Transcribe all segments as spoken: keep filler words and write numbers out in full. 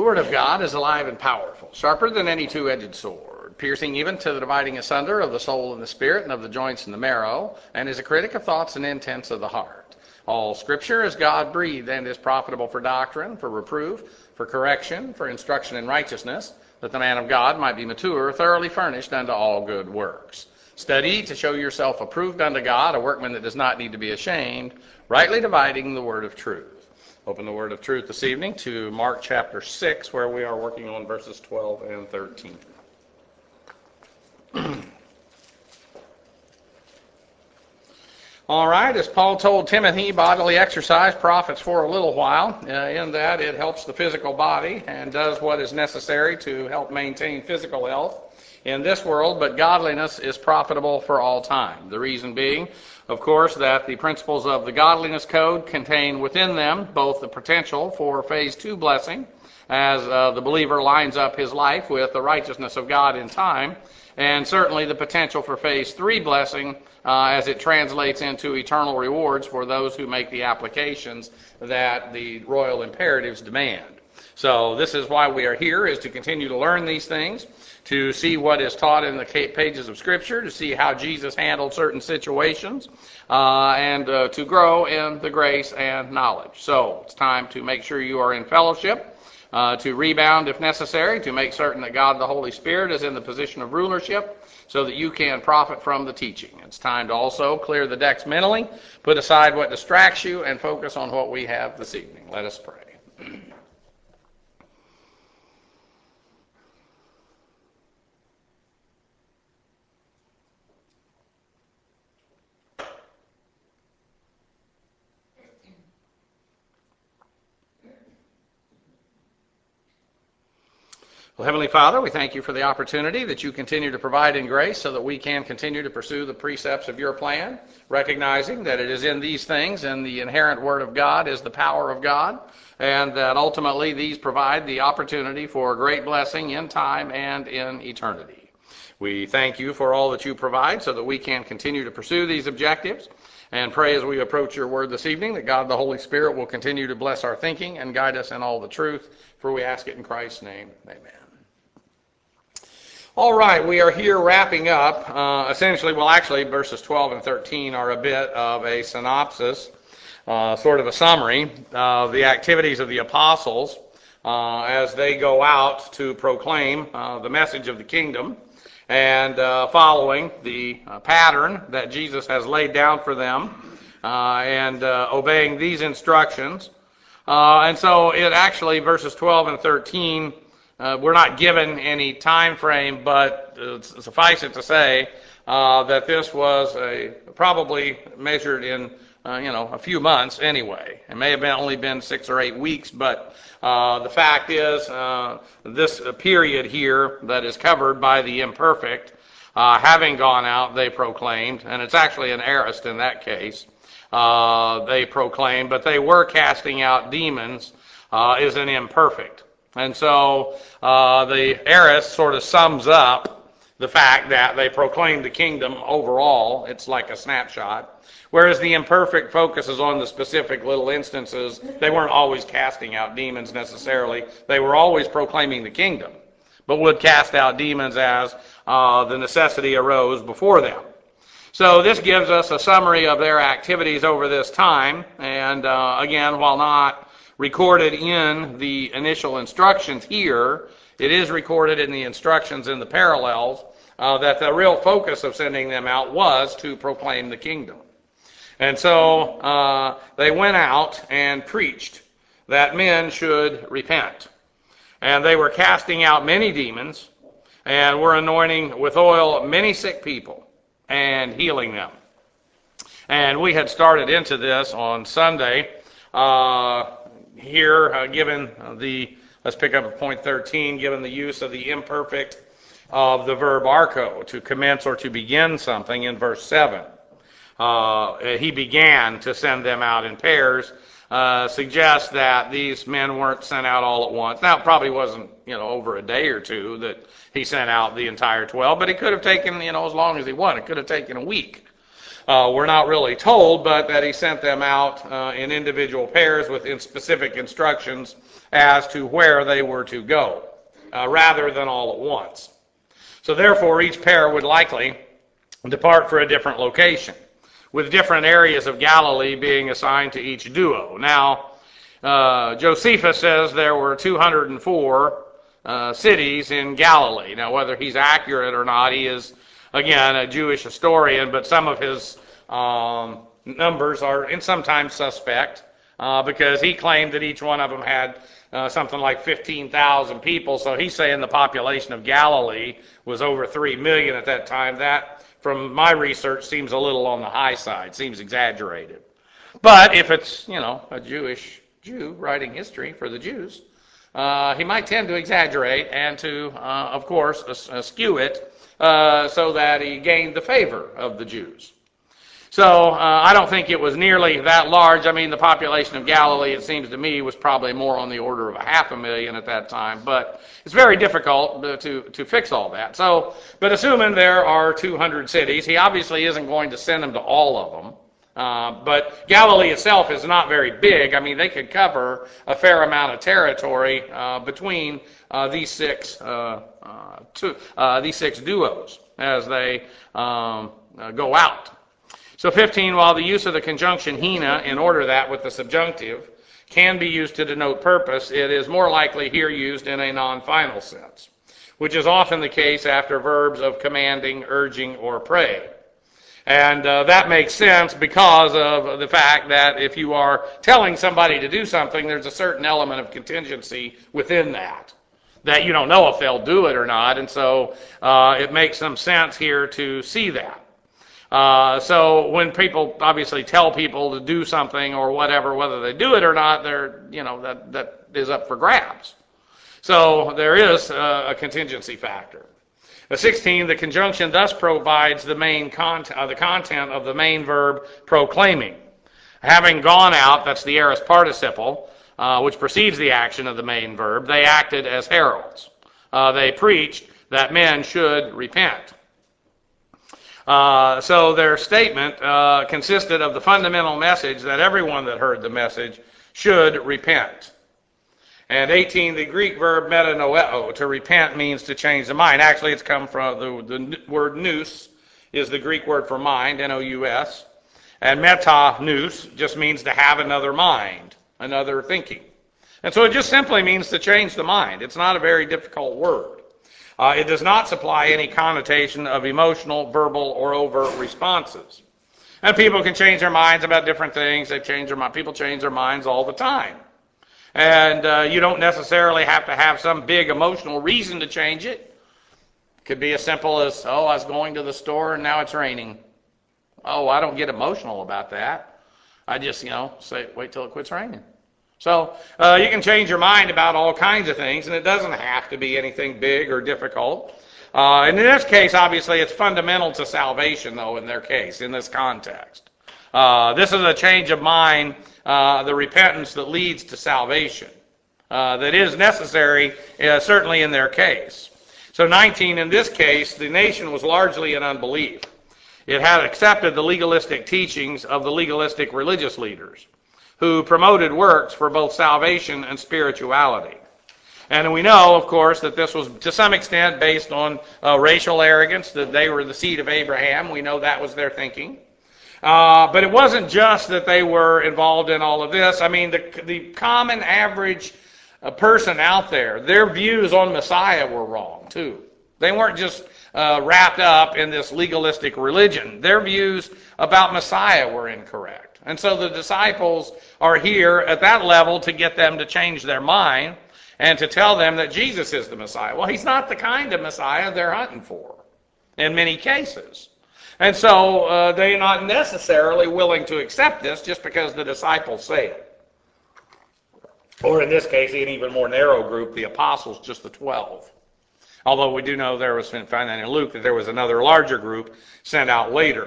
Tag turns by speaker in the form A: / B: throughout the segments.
A: The Word of God is alive and powerful, sharper than any two-edged sword, piercing even to the dividing asunder of the soul and the spirit and of the joints and the marrow, and is a critic of thoughts and intents of the heart. All Scripture is God-breathed and is profitable for doctrine, for reproof, for correction, for instruction in righteousness, that the man of God might be mature, thoroughly furnished unto all good works. Study to show yourself approved unto God, a workman that does not need to be ashamed, rightly dividing the word of truth. Open the word of truth this evening to Mark chapter six, where we are working on verses twelve and thirteen. All right, as Paul told Timothy, bodily exercise profits for a little while, uh, in that it helps the physical body and does what is necessary to help maintain physical health in this world, but godliness is profitable for all time. The reason being, of course, that the principles of the Godliness Code contain within them both the potential for phase two blessing, as uh, the believer lines up his life with the righteousness of God in time, and certainly the potential for phase three blessing uh, as it translates into eternal rewards for those who make the applications that the royal imperatives demand. So this is why we are here, is to continue to learn these things, to see what is taught in the pages of Scripture, to see how Jesus handled certain situations, uh, and uh, to grow in the grace and knowledge. So it's time to make sure you are in fellowship, uh, to rebound if necessary, to make certain that God the Holy Spirit is in the position of rulership so that you can profit from the teaching. It's time to also clear the decks mentally, put aside what distracts you, and focus on what we have this evening. Let us pray. Well, Heavenly Father, we thank you for the opportunity that you continue to provide in grace so that we can continue to pursue the precepts of your plan, recognizing that it is in these things and the inherent Word of God is the power of God, and that ultimately these provide the opportunity for great blessing in time and in eternity. We thank you for all that you provide so that we can continue to pursue these objectives, and pray as we approach your word this evening that God the Holy Spirit will continue to bless our thinking and guide us in all the truth, for we ask it in Christ's name. Amen. All right, we are here wrapping up, uh, essentially, well, actually, verses twelve and thirteen are a bit of a synopsis, uh, sort of a summary of the activities of the apostles uh, as they go out to proclaim uh, the message of the kingdom, and uh, following the uh, pattern that Jesus has laid down for them, uh, and uh, obeying these instructions. Uh, and so it actually, verses twelve and thirteen, Uh, we're not given any time frame, but uh, suffice it to say uh, that this was a, probably measured in uh, you know a few months anyway. It may have been only been six or eight weeks, but uh, the fact is uh, this period here that is covered by the imperfect, uh, having gone out, they proclaimed, and it's actually an aorist in that case. Uh, they proclaimed, but they were casting out demons, uh, is an imperfect. And so uh, the aorist sort of sums up the fact that they proclaimed the kingdom overall. It's like a snapshot. Whereas the imperfect focuses on the specific little instances. They weren't always casting out demons necessarily. They were always proclaiming the kingdom, but would cast out demons as uh, the necessity arose before them. So this gives us a summary of their activities over this time. And uh, again, while not recorded in the initial instructions here, it is recorded in the instructions in the parallels uh, that the real focus of sending them out was to proclaim the kingdom. And so uh, they went out and preached that men should repent. And they were casting out many demons and were anointing with oil many sick people and healing them. And we had started into this on Sunday. Uh, Here, uh, given the, let's pick up at point thirteen, given the use of the imperfect of the verb archo, to commence or to begin something in verse seven. Uh, he began to send them out in pairs, uh, suggests that these men weren't sent out all at once. Now, it probably wasn't, you know, over a day or two that he sent out the entire twelve, but it could have taken, you know, as long as he wanted. It could have taken a week. uh, we're not really told, but that he sent them out uh, in individual pairs with in specific instructions as to where they were to go, uh, rather than all at once. So therefore, each pair would likely depart for a different location, with different areas of Galilee being assigned to each duo. Now, uh, Josephus says there were two hundred four uh, cities in Galilee. Now, whether he's accurate or not, he is, again, a Jewish historian, but some of his um, numbers are and sometimes suspect, uh, because he claimed that each one of them had uh, something like fifteen thousand people, so he's saying the population of Galilee was over three million at that time. That, from my research, seems a little on the high side, seems exaggerated. But if it's, you know, a Jewish Jew writing history for the Jews, uh, he might tend to exaggerate and to, uh, of course, uh, skew it uh, so that he gained the favor of the Jews. So uh, I don't think it was nearly that large. I mean, the population of Galilee, it seems to me, was probably more on the order of a half a million at that time. But it's very difficult to, to, to fix all that. So, but assuming there are two hundred cities, he obviously isn't going to send them to all of them. Uh, but Galilee itself is not very big. I mean, they could cover a fair amount of territory uh, between uh, these six uh, uh, two, uh, these six duos as they um, uh, go out. So fifteen, while the use of the conjunction hina in order that with the subjunctive can be used to denote purpose, it is more likely here used in a non-final sense, which is often the case after verbs of commanding, urging, or pray. And uh, that makes sense because of the fact that if you are telling somebody to do something, there's a certain element of contingency within that, that you don't know if they'll do it or not, and so uh, it makes some sense here to see that. Uh, so when people obviously tell people to do something or whatever, whether they do it or not, they're, you know, that, that is up for grabs. So there is uh, a contingency factor. Uh, sixteen, the conjunction thus provides the main content, uh, the content of the main verb proclaiming. Having gone out, that's the aorist participle, uh, which precedes the action of the main verb, they acted as heralds. Uh, they preached that men should repent. Uh, so their statement uh, consisted of the fundamental message that everyone that heard the message should repent. And eighteen, the Greek verb metanoeo, to repent, means to change the mind. Actually, it's come from the, the word nous is the Greek word for mind, N O U S. And meta nous just means to have another mind, another thinking. And so it just simply means to change the mind. It's not a very difficult word. Uh, it does not supply any connotation of emotional, verbal, or overt responses. And people can change their minds about different things. They change their mind. People change their minds all the time. And uh, you don't necessarily have to have some big emotional reason to change it. It could be as simple as, oh, I was going to the store and now it's raining. Oh, I don't get emotional about that. I just, you know, say, wait till it quits raining. So uh, you can change your mind about all kinds of things, and it doesn't have to be anything big or difficult. Uh, and in this case, obviously, it's fundamental to salvation, though, in their case, in this context. Uh, this is a change of mind, uh, the repentance that leads to salvation, uh, that is necessary, uh, certainly in their case. So nineteen, in this case, the nation was largely in unbelief. It had accepted the legalistic teachings of the legalistic religious leaders, who promoted works for both salvation and spirituality. And we know, of course, that this was to some extent based on uh, racial arrogance, that they were the seed of Abraham. We know that was their thinking. Uh, but it wasn't just that they were involved in all of this. I mean, the, the common average uh, person out there, their views on Messiah were wrong, too. They weren't just uh, wrapped up in this legalistic religion. Their views about Messiah were incorrect. And so the disciples are here at that level to get them to change their mind and to tell them that Jesus is the Messiah. Well, he's not the kind of Messiah they're hunting for in many cases. And so uh, they're not necessarily willing to accept this just because the disciples say it. Or in this case, an even more narrow group, the apostles, just the twelve. Although we do know there was, find that in Luke, that there was another larger group sent out later.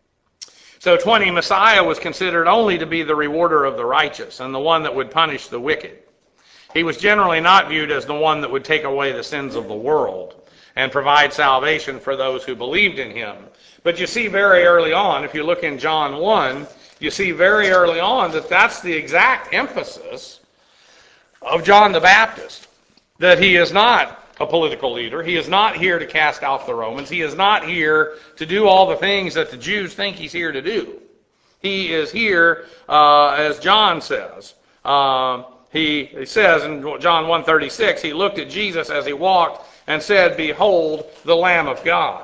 A: So twenty, Messiah was considered only to be the rewarder of the righteous and the one that would punish the wicked. He was generally not viewed as the one that would take away the sins of the world. and provide salvation for those who believed in him. But you see very early on, if you look in John one, you see very early on that that's the exact emphasis of John the Baptist, that he is not a political leader. He is not here to cast out the Romans. He is not here to do all the things that the Jews think he's here to do. He is here, uh, as John says. Um, he, he says in John one thirty-six, he looked at Jesus as he walked and said, "Behold, the Lamb of God."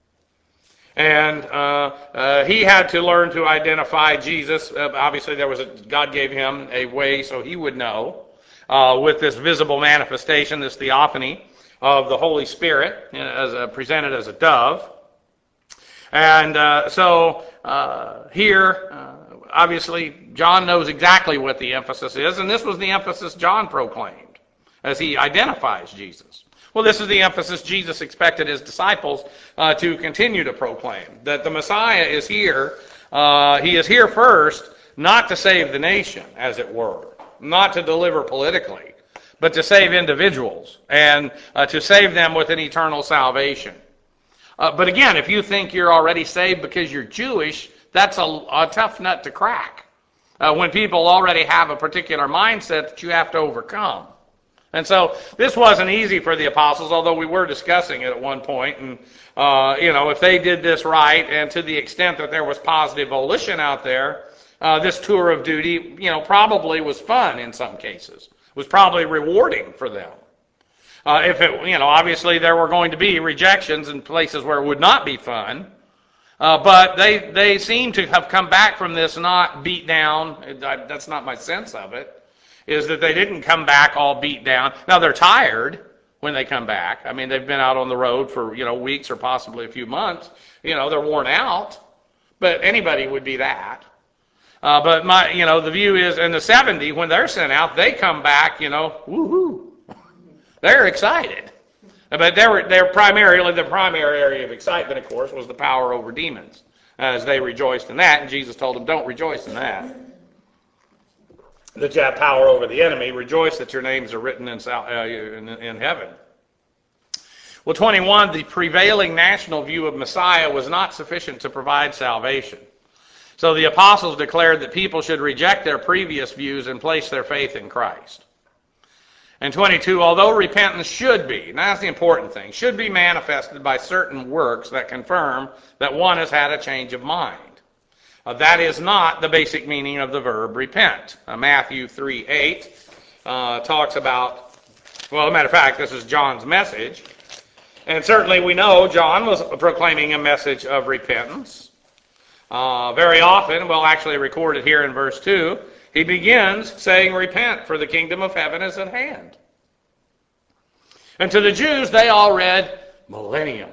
A: And uh, uh, he had to learn to identify Jesus. Uh, obviously, there was a, God gave him a way so he would know uh, with this visible manifestation, this theophany of the Holy Spirit, you know, as a, presented as a dove. And uh, so uh, here, uh, obviously, John knows exactly what the emphasis is, and this was the emphasis John proclaimed as he identifies Jesus. Well, this is the emphasis Jesus expected his disciples uh, to continue to proclaim, that the Messiah is here. Uh, he is here first, not to save the nation, as it were, not to deliver politically, but to save individuals and uh, to save them with an eternal salvation. Uh, but again, if you think you're already saved because you're Jewish, that's a, a tough nut to crack. Uh, when people already have a particular mindset that you have to overcome. And so this wasn't easy for the apostles, although we were discussing it at one point. And, uh, you know, if they did this right, and to the extent that there was positive volition out there, uh, this tour of duty, you know, probably was fun in some cases. It was probably rewarding for them. Uh, if it, you know, obviously there were going to be rejections in places where it would not be fun. Uh, but they, they seem to have come back from this not beat down. That's not my sense of it. Is that they didn't come back all beat down. Now, they're tired when they come back. I mean, they've been out on the road for, you know, weeks or possibly a few months. You know, they're worn out. But anybody would be that. Uh, but, my, you know, the view is in the seventy, when they're sent out, they come back, you know, woohoo. They're excited. But they were, they're primarily, the primary area of excitement, of course, was the power over demons. As they rejoiced in that, and Jesus told them, don't rejoice in that. That you have power over the enemy. Rejoice that your names are written in, uh, in, in heaven. Well, twenty-one, the prevailing national view of Messiah was not sufficient to provide salvation. So the apostles declared that people should reject their previous views and place their faith in Christ. And twenty-two, although repentance should be, and that's the important thing, should be manifested by certain works that confirm that one has had a change of mind. Uh, that is not the basic meaning of the verb repent. Uh, Matthew three eight uh, talks about, well, as a matter of fact, this is John's message. And certainly we know John was proclaiming a message of repentance. Uh, very often, well, actually recorded here in verse two, he begins saying, repent, for the kingdom of heaven is at hand. And to the Jews, they all read millennium.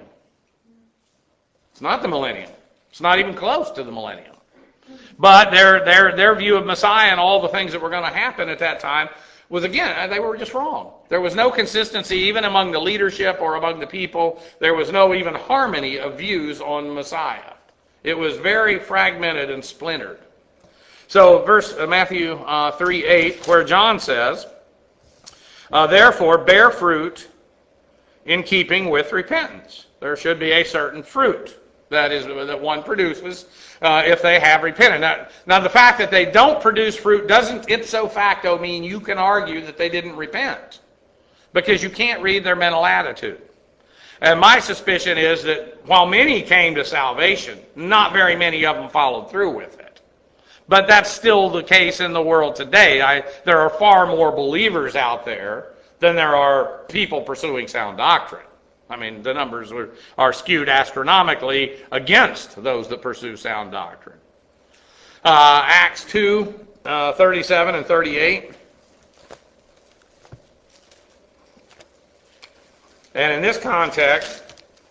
A: It's not the millennium. It's not even close to the millennium. But their their their view of Messiah and all the things that were going to happen at that time was, again, they were just wrong. There was no consistency even among the leadership or among the people. There was no even harmony of views on Messiah. It was very fragmented and splintered. So verse uh, Matthew uh, three eight, where John says, uh, therefore bear fruit in keeping with repentance. There should be a certain fruit that is that one produces uh, if they have repented. Now, now, the fact that they don't produce fruit doesn't ipso facto mean you can argue that they didn't repent, because you can't read their mental attitude. And my suspicion is that while many came to salvation, not very many of them followed through with it. But that's still the case in the world today. I, there are far more believers out there than there are people pursuing sound doctrine. I mean, the numbers are, are skewed astronomically against those that pursue sound doctrine. Uh, Acts two, uh, thirty-seven and thirty-eight. And in this context,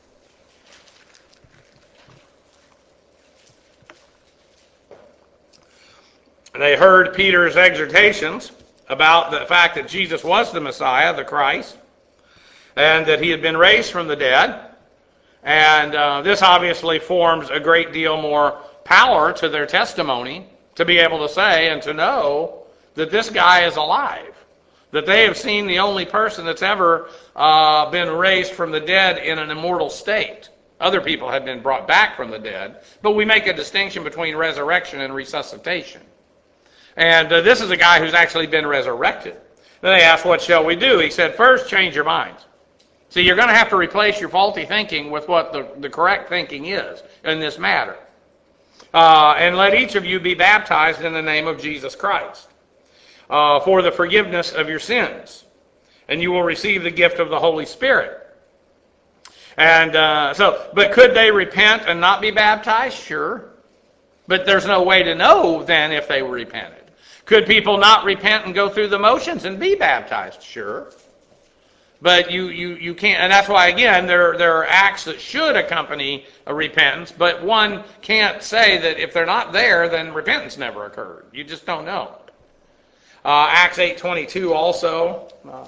A: they heard Peter's exhortations about the fact that Jesus was the Messiah, the Christ, and that he had been raised from the dead. And uh, this obviously forms a great deal more power to their testimony to be able to say and to know that this guy is alive. that they have seen the only person that's ever uh, been raised from the dead in an immortal state. Other people have been brought back from the dead, but we make a distinction between resurrection and resuscitation. And uh, this is a guy who's actually been resurrected. Then they asked, what shall we do? He said, first, change your minds. See, you're going to have to replace your faulty thinking with what the, the correct thinking is in this matter. Uh, and let each of you be baptized in the name of Jesus Christ uh, for the forgiveness of your sins. And you will receive the gift of the Holy Spirit. And uh, so, but could they repent and not be baptized? Sure. But there's no way to know then if they repented. Could people not repent and go through the motions and be baptized? Sure. But you, you, you can't, and that's why, again, there, there are acts that should accompany a repentance, but one can't say that if they're not there, then repentance never occurred. You just don't know. Uh, Acts eight twenty-two also. Uh,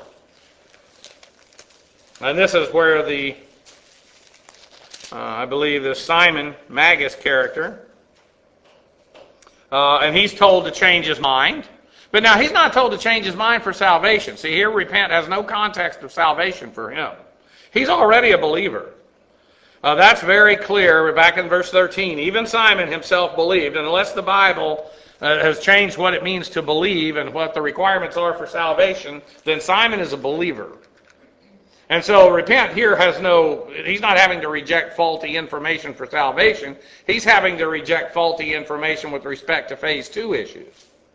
A: and this is where the, uh, I believe, the Simon Magus character, uh, and he's told to change his mind. But now he's not told to change his mind for salvation. See, here repent has no context of salvation for him. He's already a believer. Uh, that's very clear back in verse thirteen. Even Simon himself believed, and unless the Bible uh, has changed what it means to believe and what the requirements are for salvation, then Simon is a believer. And so repent here has no, he's not having to reject faulty information for salvation. He's having to reject faulty information with respect to phase two issues.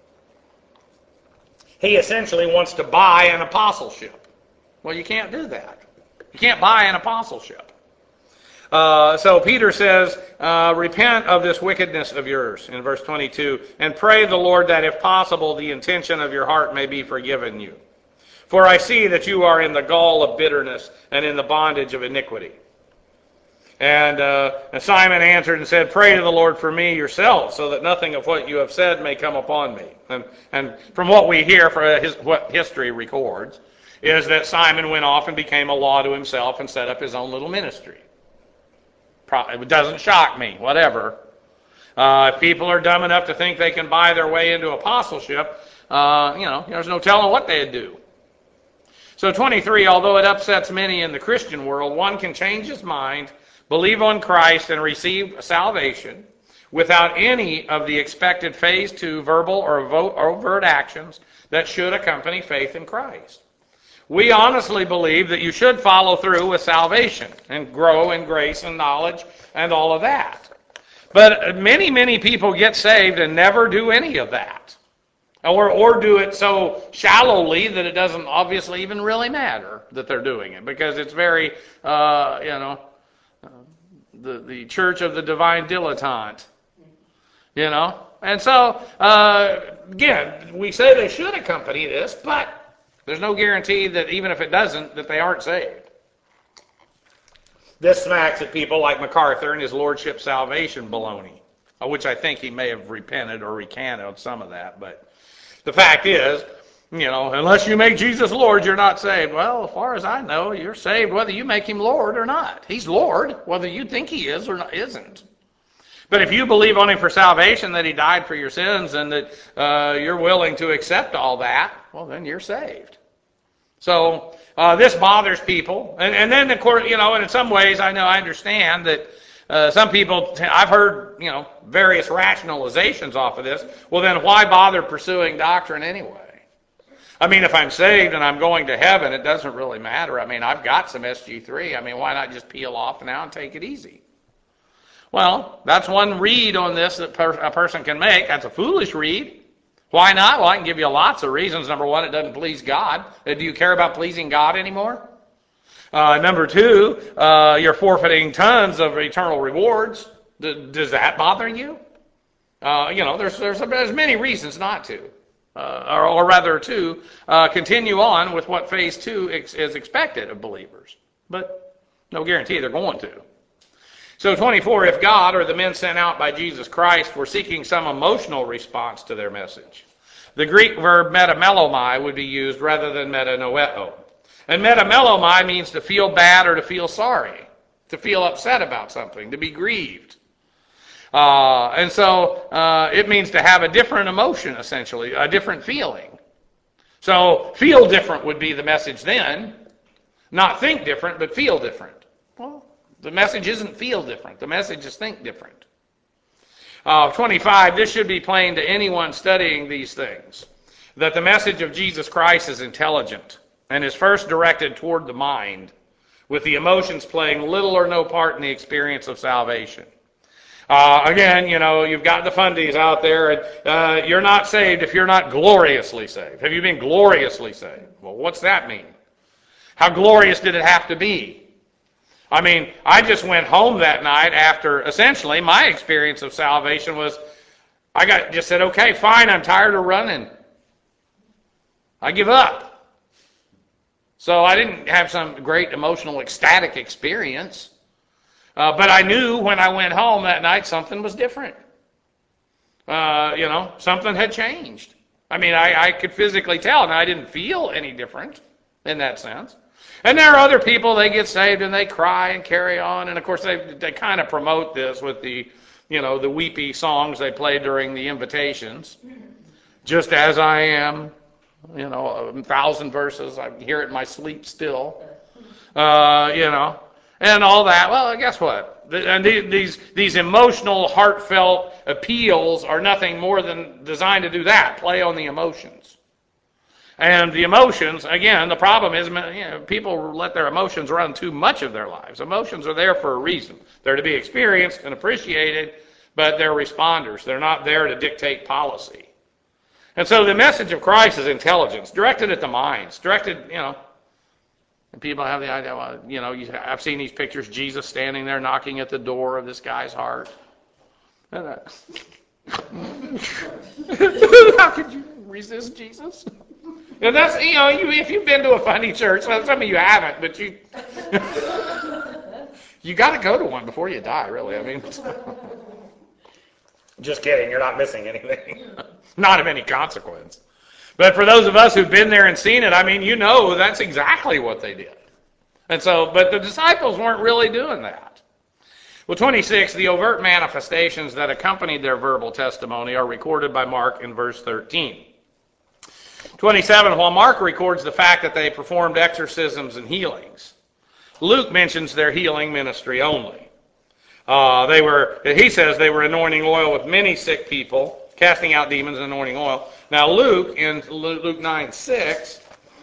A: He essentially wants to buy an apostleship. Well, you can't do that. You can't buy an apostleship. Uh, so Peter says, uh, repent of this wickedness of yours, in verse twenty-two, and pray the Lord that if possible the intention of your heart may be forgiven you. For I see that you are in the gall of bitterness and in the bondage of iniquity. And, uh, and Simon answered and said, pray to the Lord for me yourself, so that nothing of what you have said may come upon me. And, and from what we hear, for his, what history records, is that Simon went off and became a law to himself and set up his own little ministry. It doesn't shock me, whatever. Uh, if people are dumb enough to think they can buy their way into apostleship, uh, you know, there's no telling what they'd do. So twenty-three, although it upsets many in the Christian world, one can change his mind, believe on Christ, and receive salvation without any of the expected phase two verbal or overt actions that should accompany faith in Christ. We honestly believe that you should follow through with salvation and grow in grace and knowledge and all of that. But many, many people get saved and never do any of that. Or, or do it so shallowly that it doesn't obviously even really matter that they're doing it, because it's very, uh, you know, uh, the, the church of the divine dilettante, you know. And so, uh, again, we say they should accompany this, but there's no guarantee that even if it doesn't, that they aren't saved. This smacks at people like MacArthur and his lordship salvation baloney, which I think he may have repented or recanted on some of that, but the fact is, you know, unless you make Jesus Lord, you're not saved. Well, as far as I know, you're saved whether you make him Lord or not. He's Lord, whether you think he is or not, isn't. But if you believe on him for salvation, that he died for your sins, and that uh, you're willing to accept all that, well, then you're saved. So uh, this bothers people. And, and then, of course, you know, and in some ways, I know, I understand that Uh, some people, I've heard, you know, various rationalizations off of this. Well, then why bother pursuing doctrine anyway? I mean, if I'm saved and I'm going to heaven, it doesn't really matter. I mean, I've got some S G three. I mean, why not just peel off now and take it easy? Well, that's one read on this that per- a person can make. That's a foolish read. Why not? Well, I can give you lots of reasons. Number one, it doesn't please God. Uh, do you care about pleasing God anymore? Uh, number two, uh, you're forfeiting tons of eternal rewards. D- does that bother you? Uh, you know, there's, there's there's many reasons not to, uh, or, or rather to uh, continue on with what phase two ex- is expected of believers. But no guarantee they're going to. So twenty-four, if God or the men sent out by Jesus Christ were seeking some emotional response to their message, the Greek verb metamelomai would be used rather than metanoeo. And metamelomai means to feel bad or to feel sorry, to feel upset about something, to be grieved. Uh, and so uh, it means to have a different emotion, essentially, a different feeling. So feel different would be the message then. Not think different, but feel different. Well, the message isn't feel different. The message is think different. Uh, twenty-five, this should be plain to anyone studying these things, that the message of Jesus Christ is intelligent and is first directed toward the mind, with the emotions playing little or no part in the experience of salvation. Uh, again, you know, you've got the fundies out there, and uh, you're not saved if you're not gloriously saved. Have you been gloriously saved? Well, what's that mean? How glorious did it have to be? I mean, I just went home that night after, essentially, my experience of salvation was, I got just said, okay, fine, I'm tired of running. I give up. So I didn't have some great emotional, ecstatic experience. Uh, but I knew when I went home that night something was different. Uh, you know, something had changed. I mean, I, I could physically tell, and I didn't feel any different in that sense. And there are other people, they get saved and they cry and carry on. And of course, they they kind of promote this with the, you know, the weepy songs they play during the invitations. Just as I am, you know, a thousand verses. I hear it in my sleep still. Uh, you know, and all that. Well, guess what? And these these emotional, heartfelt appeals are nothing more than designed to do that, play on the emotions. And the emotions, again, the problem is, you know, people let their emotions run too much of their lives. Emotions are there for a reason. They're to be experienced and appreciated, but they're responders. They're not there to dictate policy. And so the message of Christ is intelligence, directed at the minds, directed, you know, and people have the idea, well, you know, I've seen these pictures, Jesus standing there knocking at the door of this guy's heart. And, uh, how could you resist Jesus? And that's, you know, you, if you've been to a funny church, well, some of you haven't, but you you got to go to one before you die, really. I mean, just kidding, you're not missing anything. Not of any consequence. But for those of us who've been there and seen it, I mean, you know that's exactly what they did. And so, but the disciples weren't really doing that. Well, twenty-six, the overt manifestations that accompanied their verbal testimony are recorded by Mark in verse thirteen. twenty-seven, while Mark records the fact that they performed exorcisms and healings, Luke mentions their healing ministry only. Uh, they were, he says they were anointing oil with many sick people, casting out demons and anointing oil. Now Luke, in Luke nine six,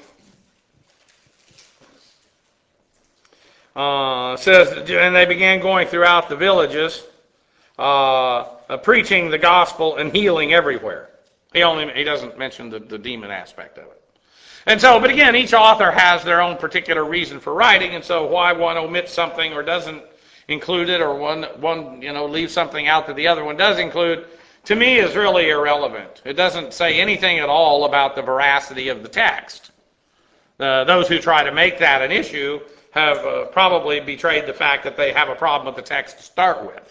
A: uh, says, and they began going throughout the villages, uh, uh, preaching the gospel and healing everywhere. He only he doesn't mention the, the demon aspect of it. And so, but again, each author has their own particular reason for writing, and so why one omits something or doesn't include it, or one one you know leaves something out that the other one does include, to me is really irrelevant. It doesn't say anything at all about the veracity of the text. Uh, those who try to make that an issue have uh, probably betrayed the fact that they have a problem with the text to start with.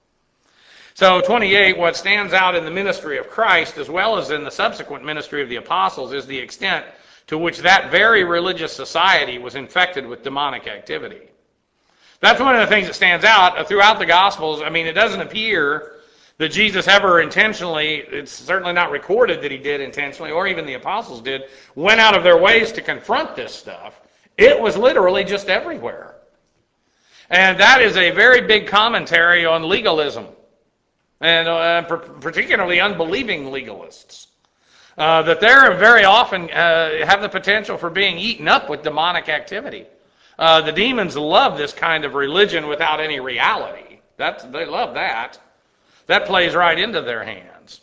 A: So twenty-eight, what stands out in the ministry of Christ as well as in the subsequent ministry of the apostles is the extent to which that very religious society was infected with demonic activity. That's one of the things that stands out throughout the Gospels. I mean, it doesn't appear that Jesus ever intentionally, it's certainly not recorded that he did intentionally, or even the apostles did, went out of their ways to confront this stuff. It was literally just everywhere. And that is a very big commentary on legalism. And uh, particularly unbelieving legalists, uh, that they're very often uh, have the potential for being eaten up with demonic activity. Uh, the demons love this kind of religion without any reality. That's, they love that. That plays right into their hands.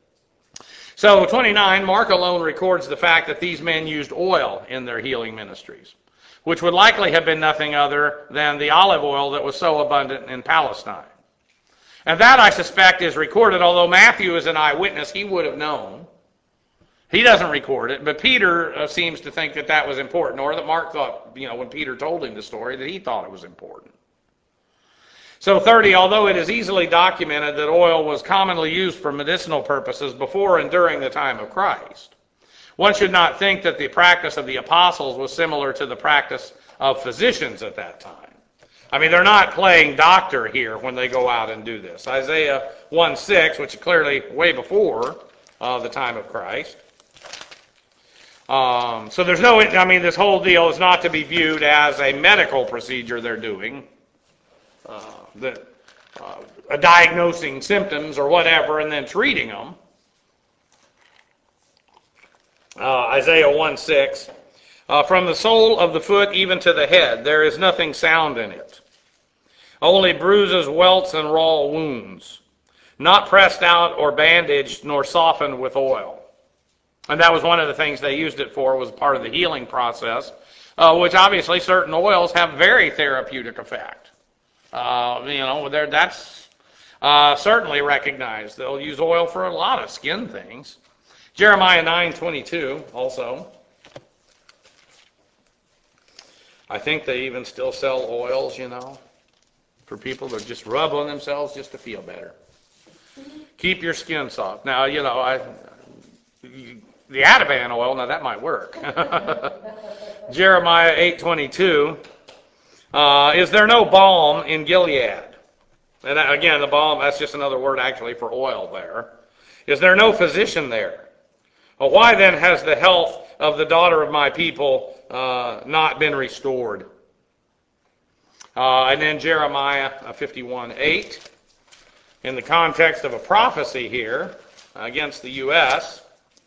A: So twenty-nine, Mark alone records the fact that these men used oil in their healing ministries, which would likely have been nothing other than the olive oil that was so abundant in Palestine. And that, I suspect, is recorded, although Matthew is an eyewitness, he would have known. He doesn't record it, but Peter uh, seems to think that that was important, or that Mark thought, you know, when Peter told him the story, that he thought it was important. So thirty, although it is easily documented that oil was commonly used for medicinal purposes before and during the time of Christ, one should not think that the practice of the apostles was similar to the practice of physicians at that time. I mean, they're not playing doctor here when they go out and do this. Isaiah one six, which is clearly way before uh, the time of Christ, Um, so there's no, I mean, this whole deal is not to be viewed as a medical procedure they're doing, uh, that, uh, uh, diagnosing symptoms or whatever and then treating them. Uh, Isaiah one six, uh, from the sole of the foot even to the head, there is nothing sound in it. Only bruises, welts, and raw wounds, not pressed out or bandaged nor softened with oil. And that was one of the things they used it for, was part of the healing process, uh, which obviously certain oils have very therapeutic effect. Uh, you know, that's uh, certainly recognized. They'll use oil for a lot of skin things. Jeremiah nine twenty-two also. I think they even still sell oils, you know, for people to just rub on themselves just to feel better. Keep your skin soft. Now, you know, I... You, the Ativan oil, now that might work. Jeremiah eight twenty-two, uh, is there no balm in Gilead? And again, the balm, that's just another word actually for oil there. Is there no physician there? Well, why then has the health of the daughter of my people uh, not been restored? Uh, and then Jeremiah fifty-one eight, in the context of a prophecy here against the U S,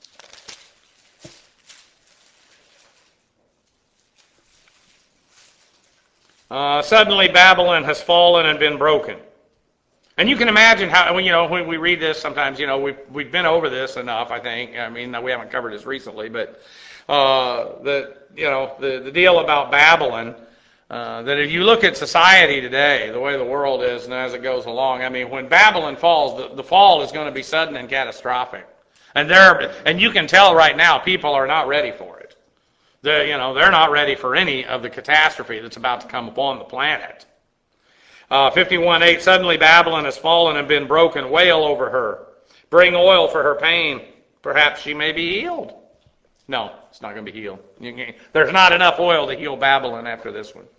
A: Uh, suddenly Babylon has fallen and been broken. And you can imagine how, you know, when we read this sometimes, you know, we've, we've been over this enough, I think. I mean, we haven't covered this recently, but uh, the, you know, the, the deal about Babylon, uh, that if you look at society today, the way the world is and as it goes along, I mean, when Babylon falls, the, the fall is going to be sudden and catastrophic. And there, and you can tell right now people are not ready for it. They're, you know, they're not ready for any of the catastrophe that's about to come upon the planet. Uh, fifty-one eight, suddenly Babylon has fallen and been broken. Wail over her. Bring oil for her pain. Perhaps she may be healed. No, it's not going to be healed. You can, there's not enough oil to heal Babylon after this one.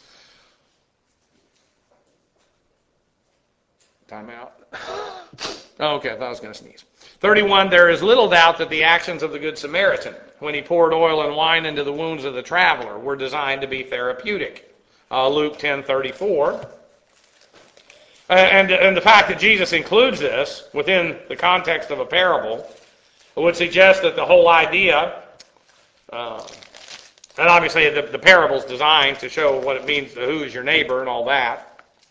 A: Time out. Okay, I thought I was going to sneeze. thirty-one, there is little doubt that the actions of the Good Samaritan, when he poured oil and wine into the wounds of the traveler, were designed to be therapeutic. Uh, Luke ten thirty-four. And, and the fact that Jesus includes this within the context of a parable would suggest that the whole idea, uh, and obviously the, the parable is designed to show what it means to who is your neighbor and all that.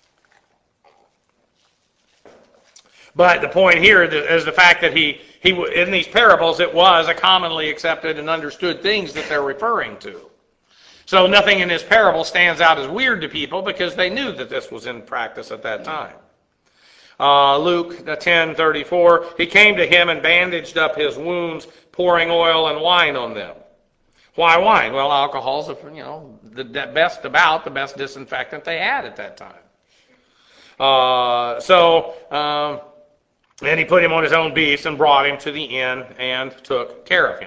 A: But the point here is the fact that he, he in these parables, it was a commonly accepted and understood things that they're referring to. So nothing in this parable stands out as weird to people because they knew that this was in practice at that time. Uh, Luke ten thirty-four, he came to him and bandaged up his wounds, pouring oil and wine on them. Why wine? Well, alcohol's, you know, the best about, the best disinfectant they had at that time. Uh, so, um, and he put him on his own beast and brought him to the inn and took care of him.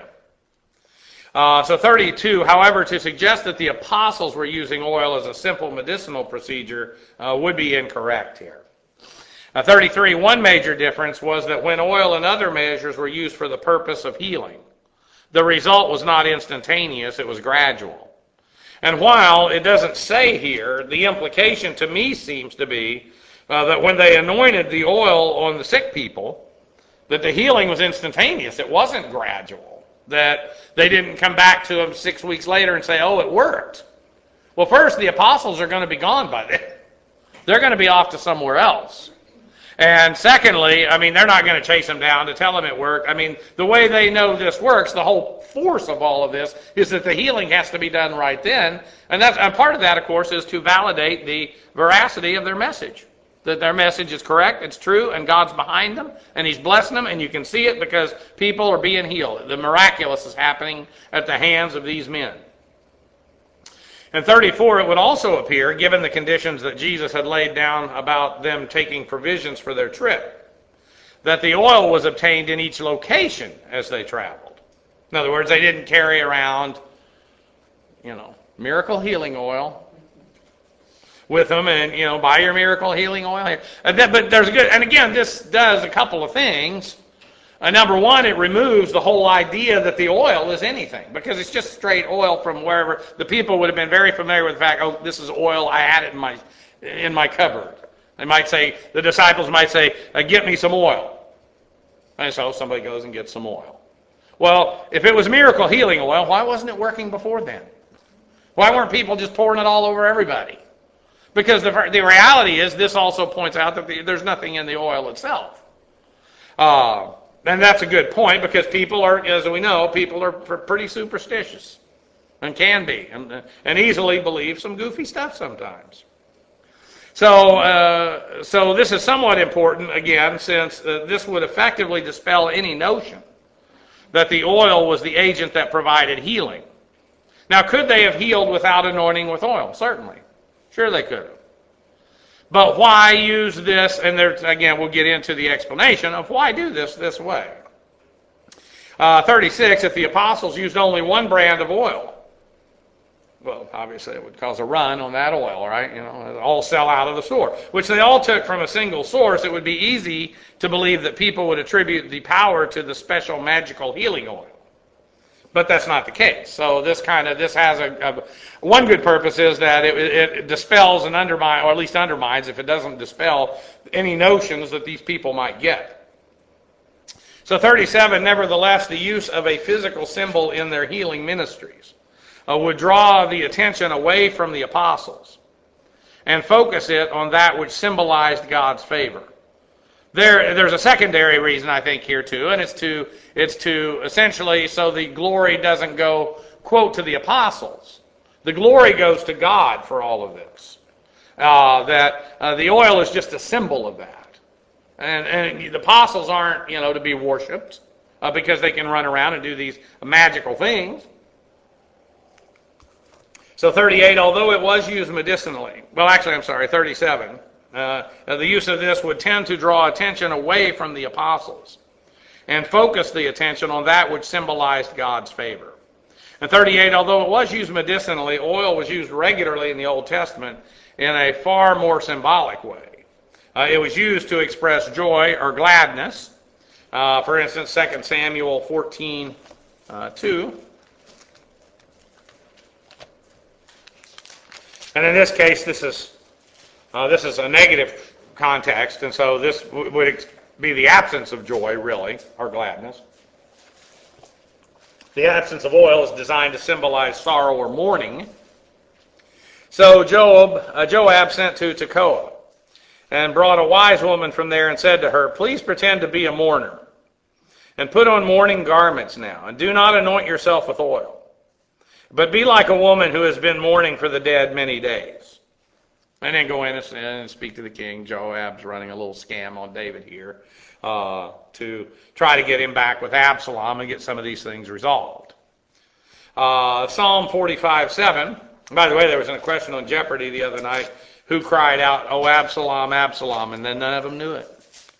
A: Uh, so thirty-two, however, to suggest that the apostles were using oil as a simple medicinal procedure uh, would be incorrect here. Uh, thirty-three, one major difference was that when oil and other measures were used for the purpose of healing, the result was not instantaneous, it was gradual. And while it doesn't say here, the implication to me seems to be uh, that when they anointed the oil on the sick people, that the healing was instantaneous. It wasn't gradual. That they didn't come back to them six weeks later and say, oh, it worked. Well, first, the apostles are going to be gone by then. They're going to be off to somewhere else. And secondly, I mean, they're not going to chase them down to tell them it worked. I mean, the way they know this works, the whole force of all of this, is that the healing has to be done right then. And, that's, and part of that, of course, is to validate the veracity of their message. That their message is correct, it's true, and God's behind them, and He's blessing them, and you can see it because people are being healed. The miraculous is happening at the hands of these men. In thirty-four, it would also appear, given the conditions that Jesus had laid down about them taking provisions for their trip, that the oil was obtained in each location as they traveled. In other words, they didn't carry around, you know, miracle healing oil with them and, you know, buy your miracle healing oil here. And then, but there's a good, and again, this does a couple of things. Uh, number one, it removes the whole idea that the oil is anything, because it's just straight oil from wherever. The people would have been very familiar with the fact, oh, this is oil, I had it in my in my cupboard. They might say, the disciples might say, uh, get me some oil. And so somebody goes and gets some oil. Well, if it was miracle healing oil, why wasn't it working before then? Why weren't people just pouring it all over everybody? Because the, the reality is, this also points out that the, there's nothing in the oil itself. Uh, and that's a good point, because people are, as we know, people are pretty superstitious. And can be. And, and easily believe some goofy stuff sometimes. So, uh, so this is somewhat important, again, since uh, this would effectively dispel any notion that the oil was the agent that provided healing. Now, could they have healed without anointing with oil? Certainly. Sure they could have. But why use this? And there, again, we'll get into the explanation of why do this this way. Uh, thirty-six, if the apostles used only one brand of oil, well, obviously it would cause a run on that oil, right? You know, it all sell out of the store, which they all took from a single source. It would be easy to believe that people would attribute the power to the special magical healing oil. But that's not the case. So this kind of, this has a, a one good purpose is that it, it dispels and undermines, or at least undermines, if it doesn't dispel, any notions that these people might get. So thirty-seven, nevertheless, the use of a physical symbol in their healing ministries uh, would draw the attention away from the apostles and focus it on that which symbolized God's favor. There, there's a secondary reason, I think, here too, and it's to, it's to essentially so the glory doesn't go, quote, to the apostles. The glory goes to God for all of this. Uh, that uh, the oil is just a symbol of that. And, and the apostles aren't, you know, to be worshipped uh, because they can run around and do these magical things. So thirty-eight, although it was used medicinally, well, actually, I'm sorry, thirty-seven, uh, the use of this would tend to draw attention away from the apostles and focus the attention on that which symbolized God's favor. And thirty-eight, although it was used medicinally, oil was used regularly in the Old Testament in a far more symbolic way. Uh, it was used to express joy or gladness. Uh, for instance, Second Samuel fourteen two. And in this case, this is uh, this is a negative context, and so this w- would be the absence of joy, really, or gladness. The absence of oil is designed to symbolize sorrow or mourning. So Joab, uh, Joab sent to Tekoa and brought a wise woman from there and said to her, "Please pretend to be a mourner and put on mourning garments now, and do not anoint yourself with oil. But be like a woman who has been mourning for the dead many days." And then go in and speak to the king. Joab's running a little scam on David here uh, to try to get him back with Absalom and get some of these things resolved. Uh, Psalm forty-five seven. By the way, there was a question on Jeopardy the other night. Who cried out, "Oh, Absalom, Absalom," and then none of them knew it.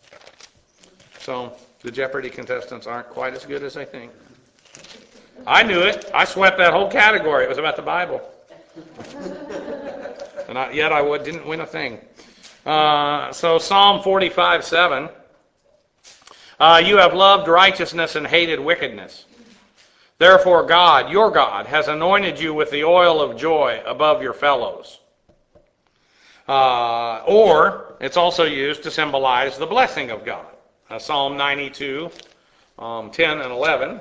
A: So the Jeopardy contestants aren't quite as good as they think. I knew it. I swept that whole category. It was about the Bible. And I, yet I didn't win a thing. Uh, so Psalm forty-five seven. Uh, you have loved righteousness and hated wickedness. Therefore God, your God, has anointed you with the oil of joy above your fellows. Uh, or it's also used to symbolize the blessing of God. Uh, Psalm ninety-two, um, ten and eleven.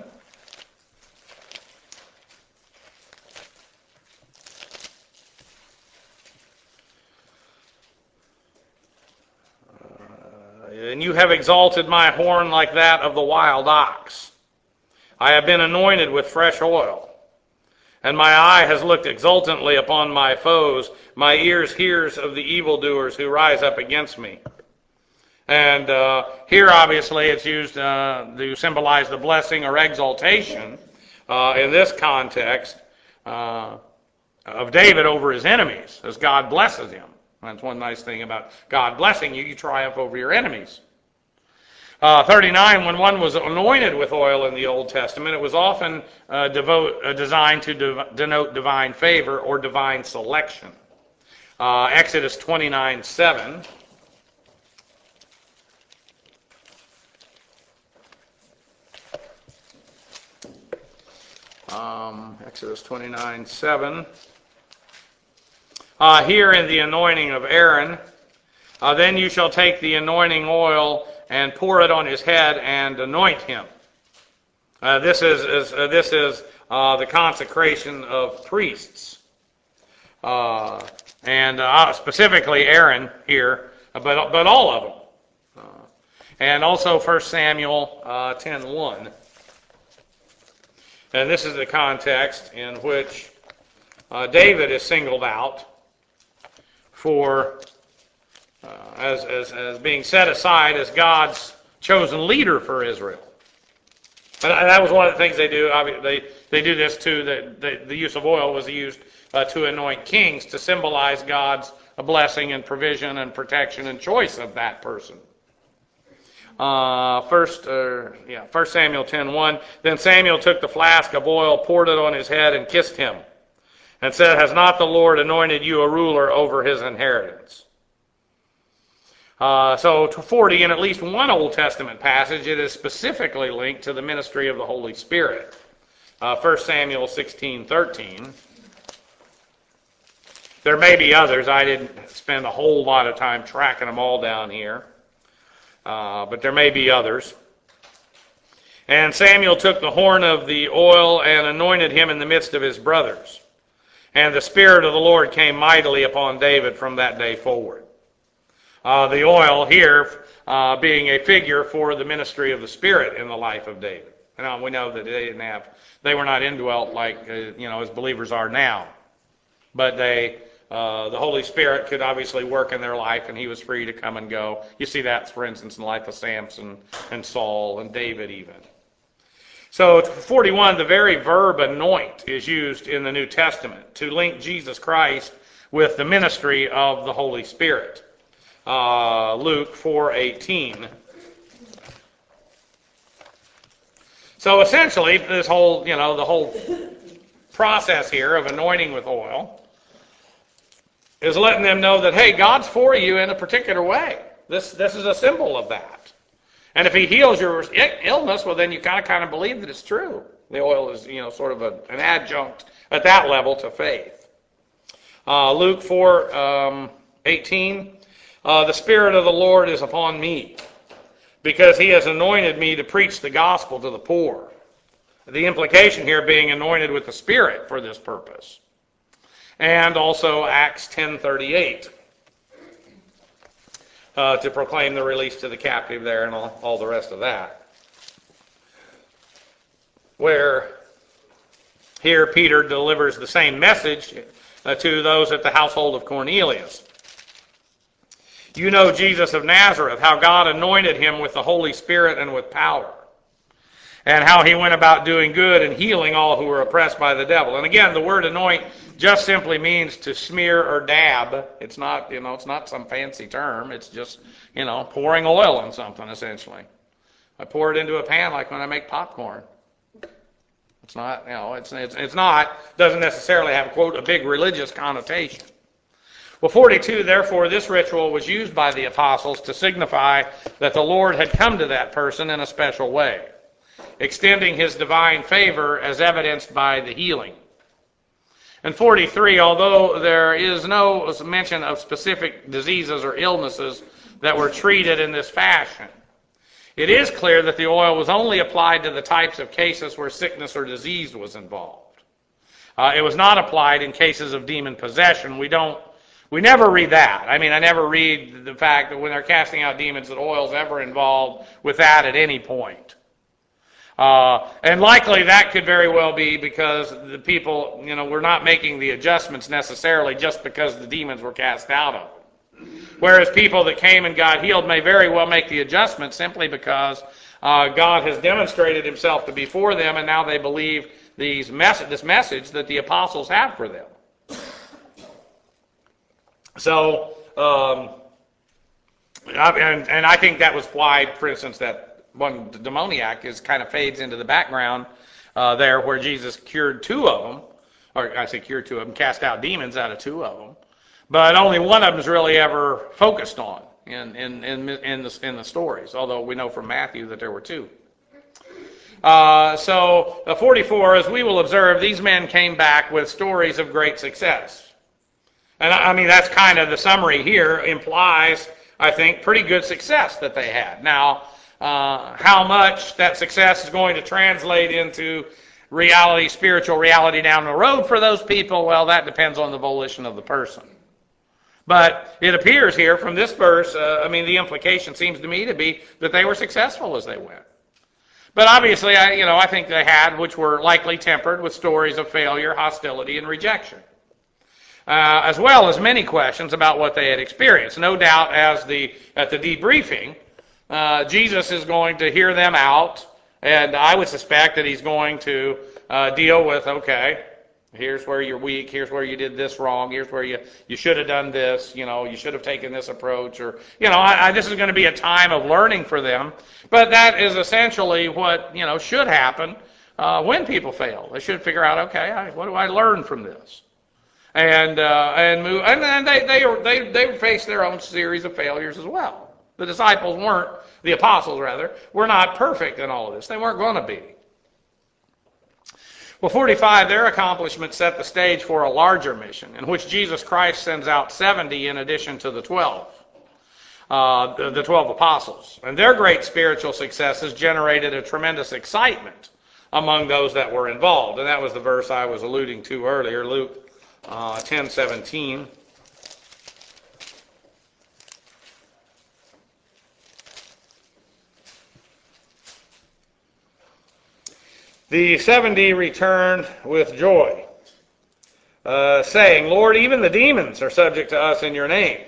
A: And you have exalted my horn like that of the wild ox. I have been anointed with fresh oil, and my eye has looked exultantly upon my foes. My ears hears of the evildoers who rise up against me. And uh, here, obviously, it's used uh, to symbolize the blessing or exaltation uh, in this context uh, of David over his enemies, as God blesses him. That's one nice thing about God blessing you. You triumph over your enemies. Uh, thirty-nine, when one was anointed with oil in the Old Testament, it was often uh, devote, uh, designed to de- denote divine favor or divine selection. Uh, Exodus twenty-nine seven. Um, Exodus twenty-nine seven. Uh, here in the anointing of Aaron, uh, then you shall take the anointing oil and pour it on his head and anoint him. Uh, this is, is uh, this is uh, the consecration of priests, uh, and uh, specifically Aaron here, but but all of them, uh, and also First Samuel uh, ten one. And this is the context in which uh, David is singled out for uh, as, as as being set aside as God's chosen leader for Israel. And that was one of the things they do. They they do this too. That the, the use of oil was used uh, to anoint kings to symbolize God's blessing and provision and protection and choice of that person. Uh, first, uh, yeah, First Samuel ten one. Then Samuel took the flask of oil, poured it on his head, and kissed him, and said, "Has not the Lord anointed you a ruler over his inheritance?" Uh, so to forty, in at least one Old Testament passage, it is specifically linked to the ministry of the Holy Spirit. Uh, First Samuel sixteen thirteen. There may be others. I didn't spend a whole lot of time tracking them all down here. Uh, but there may be others. And Samuel took the horn of the oil and anointed him in the midst of his brothers. And the Spirit of the Lord came mightily upon David from that day forward. Uh, the oil here uh, being a figure for the ministry of the Spirit in the life of David. Now we know that they didn't have, they were not indwelt like uh, you know as believers are now, but they. Uh, the Holy Spirit could obviously work in their life, and he was free to come and go. You see that, for instance, in the life of Samson and Saul and David even. So forty-one, the very verb anoint is used in the New Testament to link Jesus Christ with the ministry of the Holy Spirit. Uh, Luke four eighteen. So essentially, this whole, you know, the whole process here of anointing with oil is letting them know that, hey, God's for you in a particular way. This this is a symbol of that. And if he heals your illness, well, then you kind of kind of believe that it's true. The oil is, you know, sort of a, an adjunct at that level to faith. Uh, Luke four eighteen, uh, the Spirit of the Lord is upon me, because he has anointed me to preach the gospel to the poor. The implication here being anointed with the Spirit for this purpose. And also Acts ten thirty-eight, uh, to proclaim the release to the captive there and all, all the rest of that. Where here Peter delivers the same message uh, to those at the household of Cornelius. You know Jesus of Nazareth, how God anointed him with the Holy Spirit and with power, and how he went about doing good and healing all who were oppressed by the devil. And again, the word anoint just simply means to smear or dab. It's not, you know, it's not some fancy term. It's just, you know, pouring oil on something, essentially. I pour it into a pan like when I make popcorn. It's not, you know, it's it's, it's not, doesn't necessarily have, quote, a big religious connotation. Well, forty-two, therefore, this ritual was used by the apostles to signify that the Lord had come to that person in a special way, extending his divine favor as evidenced by the healing. And forty-three, although there is no mention of specific diseases or illnesses that were treated in this fashion, it is clear that the oil was only applied to the types of cases where sickness or disease was involved. Uh, it was not applied in cases of demon possession. We don't, we never read that. I mean, I never read the fact that when they're casting out demons that oil's ever involved with that at any point. Uh, and likely that could very well be because the people, you know, were not making the adjustments necessarily just because the demons were cast out of them. Whereas people that came and got healed may very well make the adjustment simply because uh, God has demonstrated himself to be for them, and now they believe these mes- this message that the apostles have for them. So, um, and, and I think that was why, for instance, that one demoniac is kind of fades into the background uh, there, where Jesus cured two of them, or I say cured two of them, cast out demons out of two of them, but only one of them is really ever focused on in in in, in the in the stories. Although we know from Matthew that there were two. Uh, so, uh, forty-four, as we will observe, these men came back with stories of great success. And I mean, that's kind of the summary here, implies, I think, pretty good success that they had. Now, uh, how much that success is going to translate into reality, spiritual reality down the road for those people, well, that depends on the volition of the person. But it appears here from this verse, uh, I mean, the implication seems to me to be that they were successful as they went. But obviously, I, you know, I think they had, which were likely tempered with stories of failure, hostility, and rejection. Uh, as well as many questions about what they had experienced. No doubt, as the at the debriefing, uh, Jesus is going to hear them out, and I would suspect that he's going to uh, deal with, okay, here's where you're weak, here's where you did this wrong, here's where you, you should have done this, you know, you should have taken this approach, or, you know, I, I, this is going to be a time of learning for them, but that is essentially what, you know, should happen uh, when people fail. They should figure out, okay, I, what do I learn from this? And uh, and move, and then they they they they faced their own series of failures as well. The disciples weren't, the apostles rather, were not perfect in all of this. They weren't going to be. Well, forty-five, their accomplishments set the stage for a larger mission, in which Jesus Christ sends out seventy in addition to the twelve, uh, the, the twelve apostles. And their great spiritual successes generated a tremendous excitement among those that were involved. And that was the verse I was alluding to earlier, Luke Uh, ten seventeen. The seventy returned with joy, uh, saying, Lord, even the demons are subject to us in your name.